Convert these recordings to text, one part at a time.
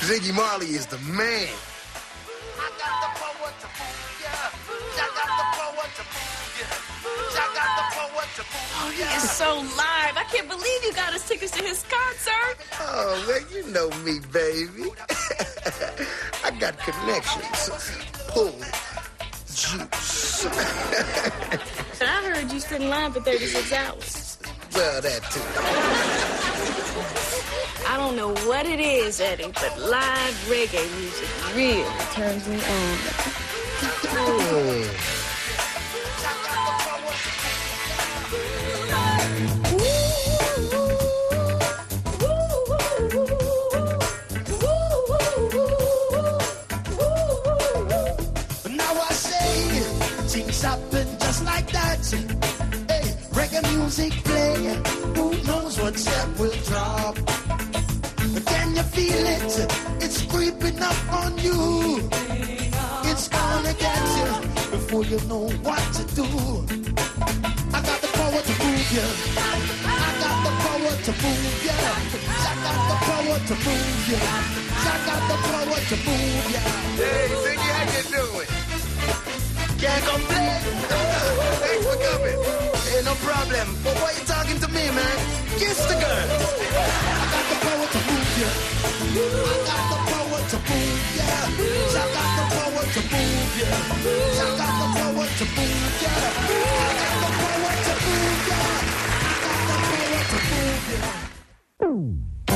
Ziggy Marley is the man. I got the power to move, yeah. I got the power to move, yeah. I got the power to move, Oh, he is so live. I can't believe you got us tickets to his concert. Oh, man, you know me, baby. I got connections. Pull. Juice. But I heard you stood in line for 36 hours. Well, that too. I don't know what it is, Eddie, but live reggae music really turns me on. Now I say things happen just like that. Hey, reggae music play. Who knows what step will drop? Can you feel it? It's creeping up on you. It's gonna get you before you know what to do. I got the power to move you. I got the power to move you. I got the power to move you. I got the power to move you. Hey, Ziggy, how you doing? Can't complain. Thanks for coming. Hey, no problem. But why you talking to me, man? Kiss the girl. I got the power to move you. I got the power to move you. I got the power to move you. I got the power to move you. I got the power to move you. I got the power to move you.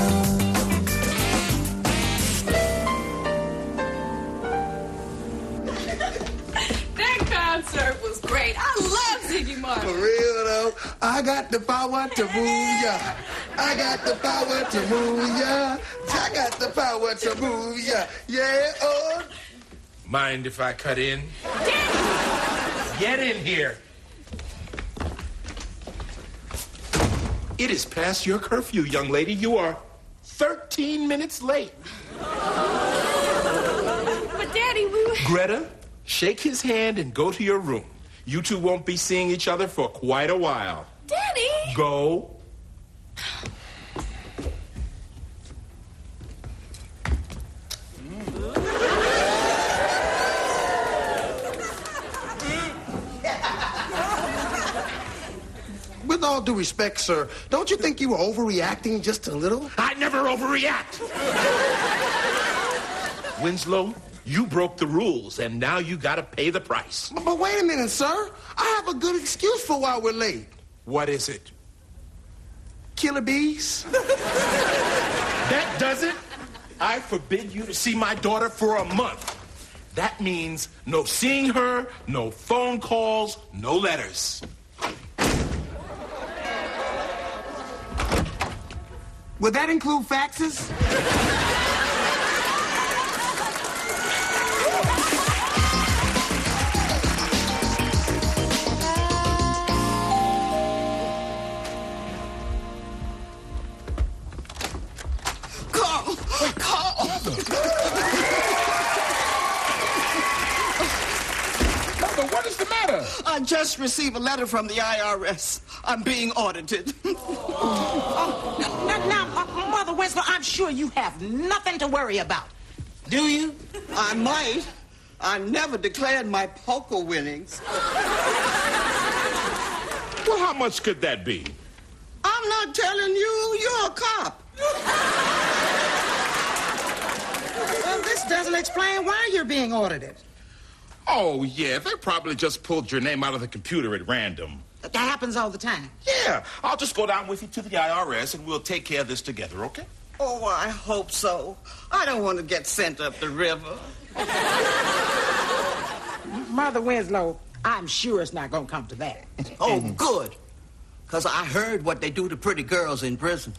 That concert was great. I love Ziggy Marley. For real, though, I got the power to move ya. I got the power to move ya. I got the power to move ya. Yeah, oh. Mind if I cut in? Get in here. It is past your curfew, young lady. You are 13 minutes late. But, Daddy, we were... Greta, shake his hand and go to your room. You two won't be seeing each other for quite a while. Daddy! Go. With all due respect, sir, don't you think you were overreacting just a little? I never overreact. Winslow, you broke the rules, and now you gotta pay the price. But wait a minute, sir. I have a good excuse for why we're late. What is it? Killer bees? That does it? I forbid you to see my daughter for a month. That means no seeing her, no phone calls, no letters. Would that include faxes? Carl! Mother, what is the matter? I just received a letter from the IRS. I'm being audited. Now, Mother Winslow, I'm sure you have nothing to worry about. Do you? I might. I never declared my poker winnings. Well, how much could that be? I'm not telling you. You're a cop. Well, this doesn't explain why you're being audited. Oh, yeah, they probably just pulled your name out of the computer at random. That happens all the time. Yeah, I'll just go down with you to the IRS and we'll take care of this together, okay? Oh, I hope so. I don't want to get sent up the river. Mother Winslow, I'm sure it's not going to come to that. Oh, good. Because I heard what they do to pretty girls in prison.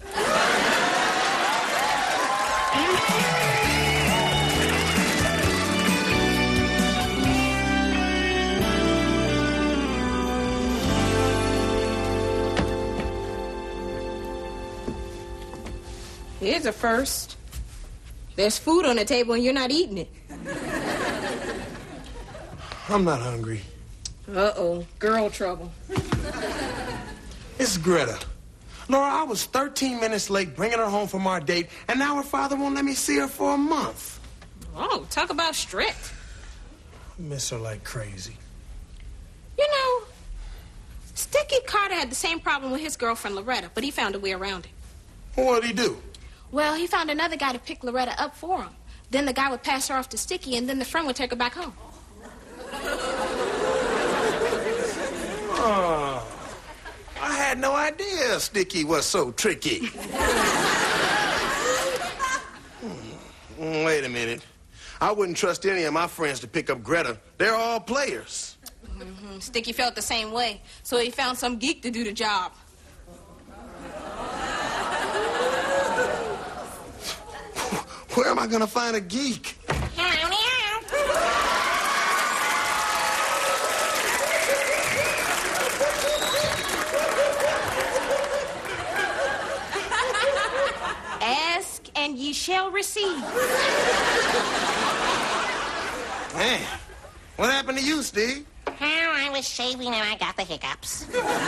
Here's a first. There's food on the table and you're not eating it. I'm not hungry. Uh-oh. Girl trouble. It's Greta. Laura, I was 13 minutes late bringing her home from our date, and now her father won't let me see her for a month. Oh, talk about strict. I miss her like crazy. You know, Sticky Carter had the same problem with his girlfriend Loretta, but he found a way around it. What'd he do? Well, he found another guy to pick Loretta up for him. Then the guy would pass her off to Sticky, and then the friend would take her back home. Oh, I had no idea Sticky was so tricky. Wait a minute. I wouldn't trust any of my friends to pick up Greta. They're all players. Mm-hmm. Sticky felt the same way, so he found some geek to do the job. Where am I going to find a geek? Ask and ye shall receive. Man, what happened to you, Steve? Oh, I was shaving and I got the hiccups.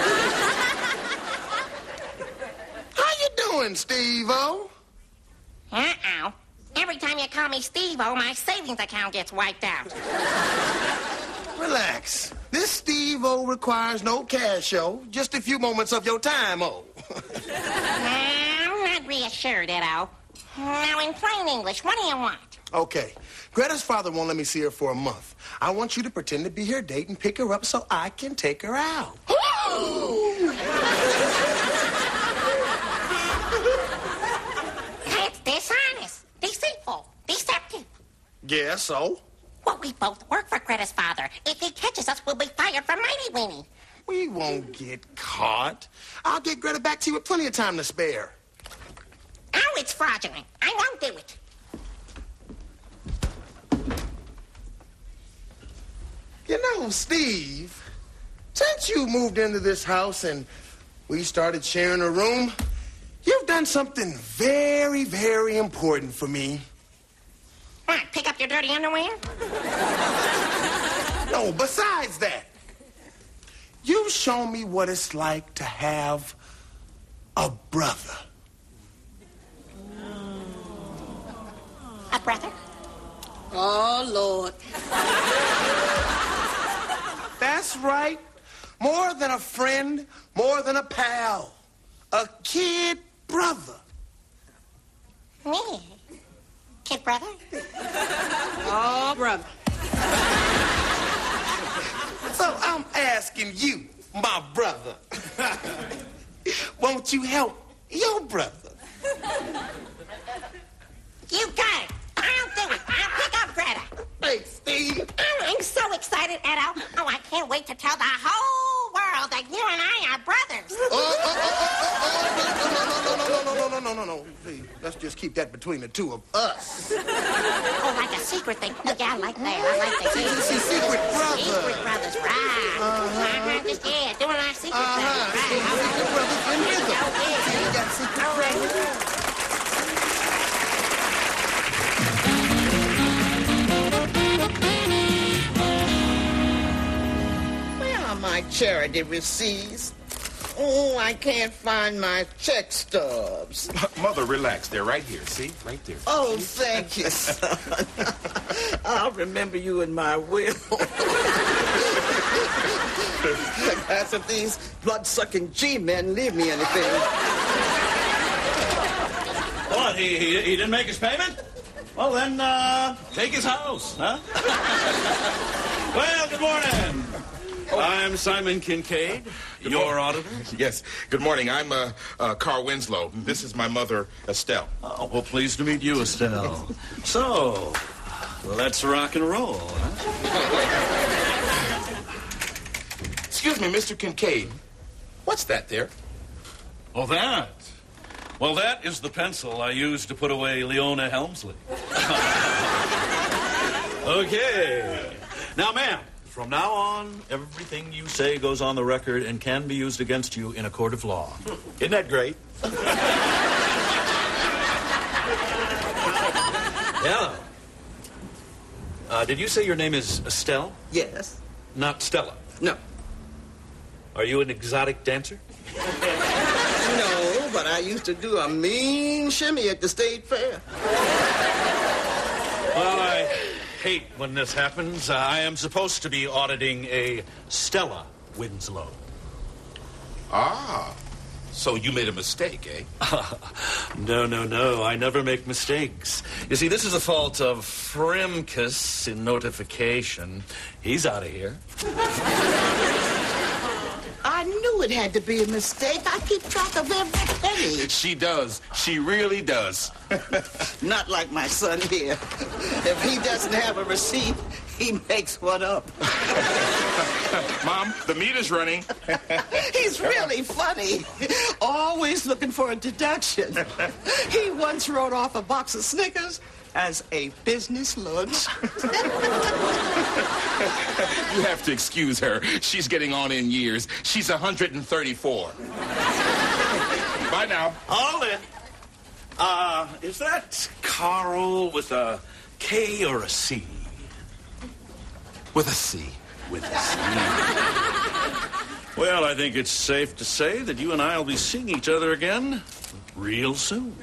How you doing, Steve-O? Uh-oh. Every time you call me Steve-O, my savings account gets wiped out. Relax. This Steve-O requires no cash-o, just a few moments of your time-o. I'm not reassured, Edo. Now, in plain English, what do you want? Okay. Greta's father won't let me see her for a month. I want you to pretend to be her date and pick her up so I can take her out. That's dishonest, deceitful, deceptive. Yeah, so? Well, we both work for Greta's father. If he catches us, we'll be fired for Mighty Weenie. We won't get caught. I'll get Greta back to you with plenty of time to spare. Oh, it's fraudulent. I won't do it. You know, Steve, since you moved into this house and we started sharing a room, you've done something very, very important for me. What, pick up your dirty underwear? No, besides that, you've shown me what it's like to have a brother. A brother? Oh, Lord. That's right. More than a friend, more than a pal. A kid brother. Me? Kid brother? Oh, brother. So I'm asking you, my brother, won't you help your brother? You got it. I'll do it. I'll pick up Greta. Thanks, Steve. Oh, I'm so excited, Edo. Oh, I can't wait to tell the whole world that you and I are brothers. No. Please, let's just keep that between the two of us. Oh, like a secret thing. Oh, yeah, I like that. I like that. See, secret brother. Secret brothers, right. Just, yeah, doing our secret thing. Right. Secret brothers in rhythm. Okay. You got secret brothers. My charity receipts. Oh, I can't find my check stubs. Mother, relax. They're right here. See? Right there. Oh, thank you, son. I'll remember you in my will. As if these blood-sucking G-men leave me anything. What, he didn't make his payment? Well, then, take his house, huh? Well, good morning. I'm Simon Kincaid, your auditor. Yes. Good morning. I'm Carl Winslow. This is my mother, Estelle. Oh, well, pleased to meet you, Estelle. So, let's rock and roll, huh? Excuse me, Mr. Kincaid. What's that there? Oh, that? Well, that is the pencil I used to put away Leona Helmsley. Okay. Now, ma'am, from now on, everything you say goes on the record and can be used against you in a court of law. Isn't that great? Hello. Did you say your name is Estelle? Yes. Not Stella? No. Are you an exotic dancer? No. but I used to do a mean shimmy at the state fair. Well, I hate when this happens. I am supposed to be auditing a Stella Winslow. Ah, so you made a mistake, eh? No. I never make mistakes. You see, this is the fault of Frimkus in notification. He's out of here. I knew it had to be a mistake. I keep track of every penny. She does. She really does. Not like my son here. If he doesn't have a receipt, he makes one up. Mom, the meter's running. He's really funny. Always looking for a deduction. He once wrote off a box of Snickers as a business lunch. You have to excuse her. She's getting on in years. She's 134. Bye now. All in. Is that Carl with a K or a C? With a C. With a C. Well, I think it's safe to say that you and I will be seeing each other again real soon.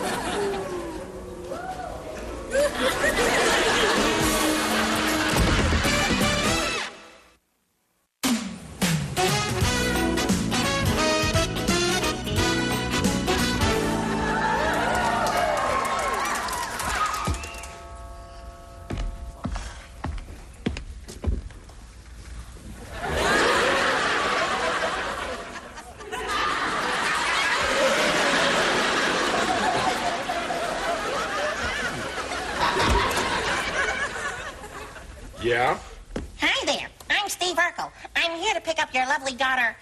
Yeah? Hi there. I'm Steve Urkel. I'm here to pick up your lovely daughter,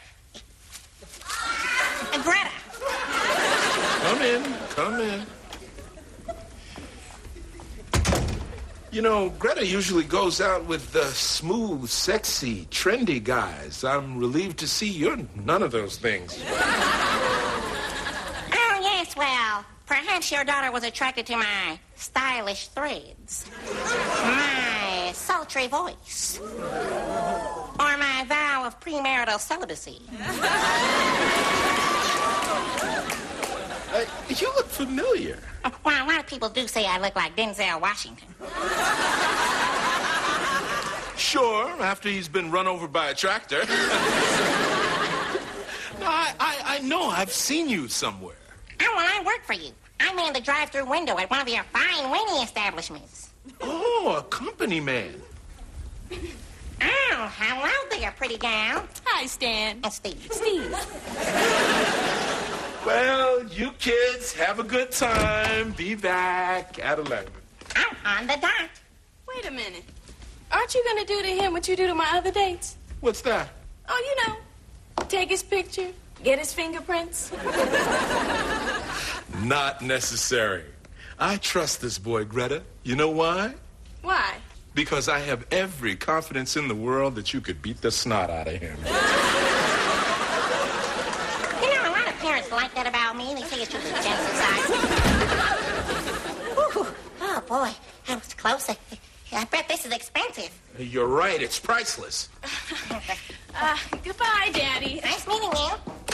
Greta. Come in. You know, Greta usually goes out with the smooth, sexy, trendy guys. I'm relieved to see you're none of those things. Oh, yes, well, perhaps your daughter was attracted to my stylish threads, my sultry voice, or my vow of premarital celibacy. You look familiar. Well, a lot of people do say I look like Denzel Washington. Sure, after he's been run over by a tractor. No, I know. I've seen you somewhere. Oh, well, I work for you. I man the drive-through window at one of your fine weenie establishments. Oh, a company man. Oh, hello there, pretty gal. Hi, Stan. And Steve. Well, you kids have a good time. Be back at 11. I'm on the dot. Wait a minute. Aren't you going to do to him what you do to my other dates? What's that? Oh, you know. Take his picture, get his fingerprints. Not necessary. I trust this boy, Greta. You know why? Why? Because I have every confidence in the world that you could beat the snot out of him. You know, a lot of parents like that about me. They say it's just a gentle side. Oh, boy. That was close. I bet this is expensive. You're right. It's priceless. Goodbye, Daddy. Nice meeting you.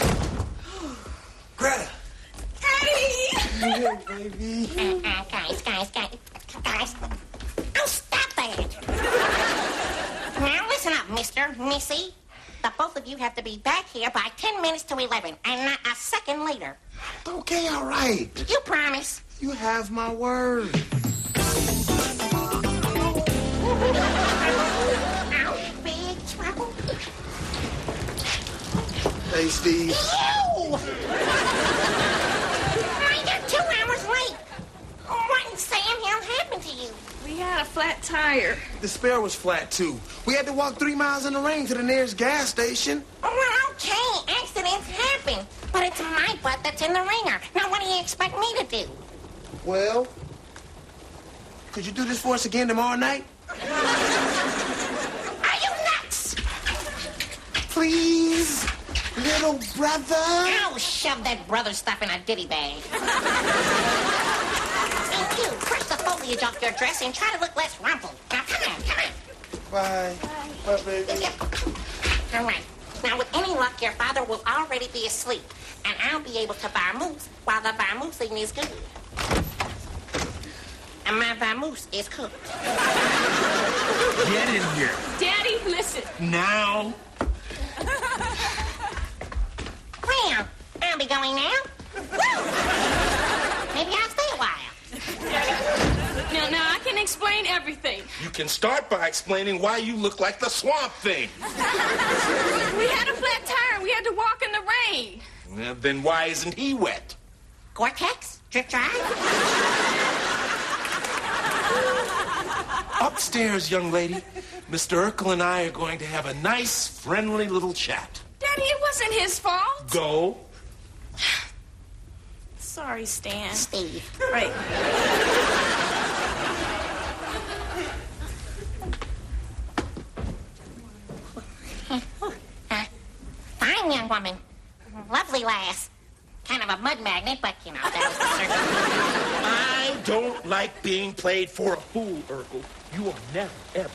Greta. Daddy! Hey, baby. Guys. Oh, stop that. Now, listen up, Mr. Missy. The both of you have to be back here by 10 minutes to 11, and not a second later. Okay, all right. You promise? You have my word. Ouch, big trouble. Hey, Steve. You! You're 2 hours late. What in Sam Hill happened to you? We had a flat tire. The spare was flat, too. We had to walk 3 miles in the rain to the nearest gas station. Oh, well, okay, accidents happen. But it's my butt that's in the ringer. Now, what do you expect me to do? Well, could you do this for us again tomorrow night? Are you nuts? Please, little brother. Oh, shove that brother stuff in a ditty bag. And you, brush the foliage off your dress and try to look less rumpled. Now, come on. Bye. Bye, baby. All right. Now, with any luck, your father will already be asleep. And and I'll be able to vamoose while the vamoosing is good. And my vamoose is cooked. Get in here. Daddy, listen. Now. Well, I'll be going now. Woo! Maybe I'll stay a while. Now I can explain everything. You can start by explaining why you look like the Swamp Thing. We had a flat tire. We had to walk in the rain. Then why isn't he wet? Gore-Tex? Drip dry? Upstairs, young lady. Mr. Urkel and I are going to have a nice, friendly little chat. Daddy, it wasn't his fault. Go. Sorry, Stan. Steve. Right. Fine young woman. Lovely lass. Kind of a mud magnet, but, you know, that was the circumstance. I don't like being played for a fool, Urkel. You are never,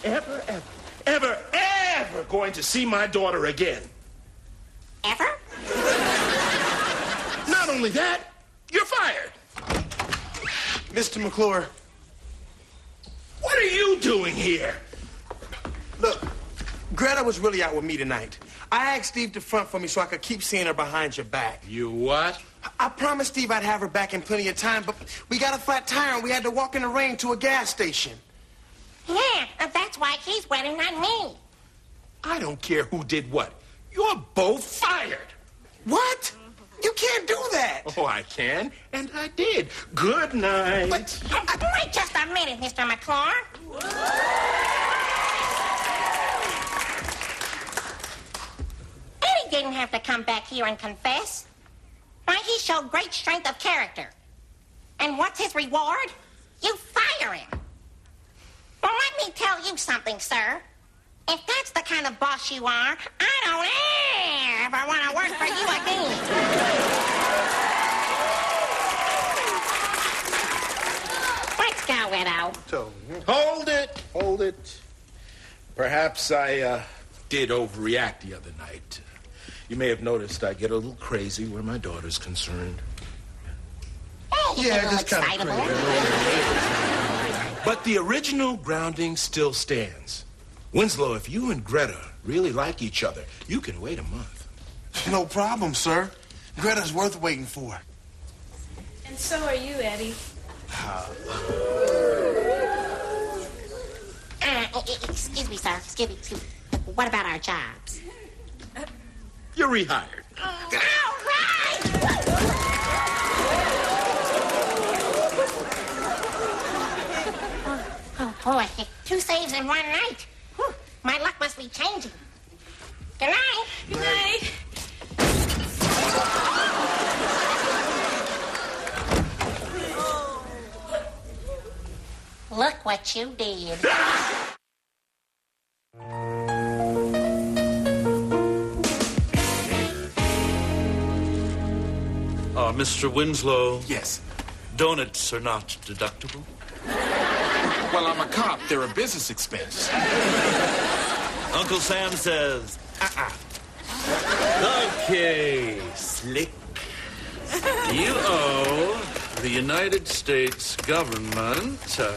ever going to see my daughter again. Ever? Not only that, you're fired. Mr. McClure. What are you doing here? Look, Greta was really out with me tonight. I asked Steve to front for me so I could keep seeing her behind your back. You what? I promised Steve I'd have her back in plenty of time, but we got a flat tire and we had to walk in the rain to a gas station. Yeah, that's why he's wet and not me. I don't care who did what. You're both fired. What? You can't do that. Oh, I can, and I did. Good night. Wait just a minute, Mr. McClure. Eddie didn't have to come back here and confess. Why, he showed great strength of character. And what's his reward? You fire him. Well, let me tell you something, sir. If that's the kind of boss you are, I don't ever want to work for you again. Let's go, Widow. So, hold it. Perhaps I did overreact the other night. You may have noticed I get a little crazy where my daughter's concerned. Hey, Yeah, you're just kinda excitable. But the original grounding still stands. Winslow, if you and Greta really like each other, you can wait a month. No problem, sir. Greta's worth waiting for. And so are you, Eddie. Excuse me, sir. Excuse me. What about our jobs? You're rehired. All right! Oh, boy. 2 saves in one night. Whew. My luck must be changing. Good night. Good night. Look what you did. Mr. Winslow, Yes. donuts are not deductible. Well, I'm a cop. They're a business expense. Uncle Sam says, Okay, Slick. You owe the United States government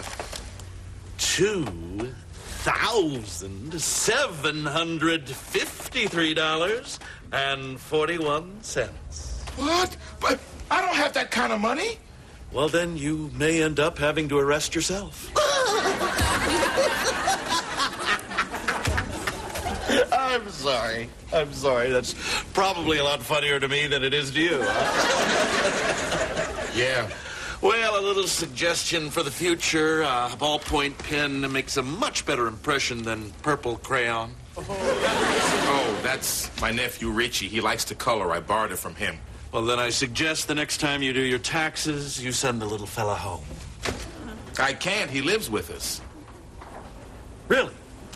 $2,753.41. What? But I don't have that kind of money. Well, then you may end up having to arrest yourself. I'm sorry. That's probably a lot funnier to me than it is to you, huh? Yeah. Well, a little suggestion for the future. A ballpoint pen makes a much better impression than purple crayon. Oh, that's my nephew Richie. He likes to color. I borrowed it from him. Well, then I suggest the next time you do your taxes, you send the little fella home. I can't. He lives with us. Really?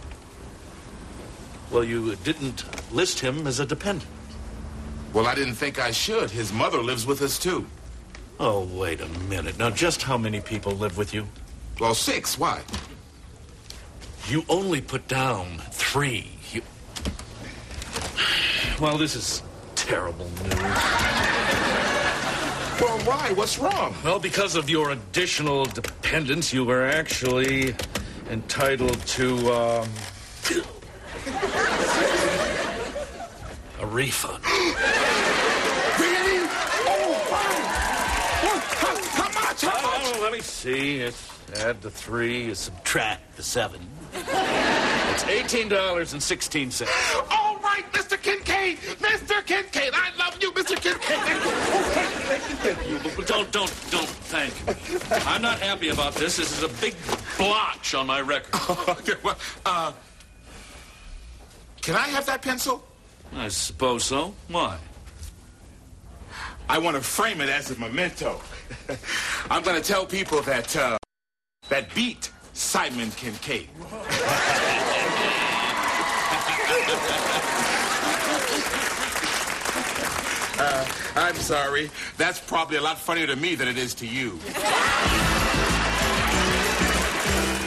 Well, you didn't list him as a dependent. Well, I didn't think I should. His mother lives with us, too. Oh, wait a minute. Now, just how many people live with you? Well, 6. Why? You only put down 3. Well, this is terrible news. Well, why? What's wrong? Well, because of your additional dependence, you were actually entitled to, a refund. Really? Oh, wow. Well, how much? How much? Oh, let me see. Add the 3, you subtract the 7. It's $18.16. All right, Mr. Kincaid. Mr. Kincaid, I love you, Mr. Kincaid. Thank you. But don't thank me. I'm not happy about this. This is a big blotch on my record. Okay, well, can I have that pencil? I suppose so. Why? I want to frame it as a memento. I'm going to tell people that, that beat Simon Kincaid. I'm sorry. That's probably a lot funnier to me than it is to you.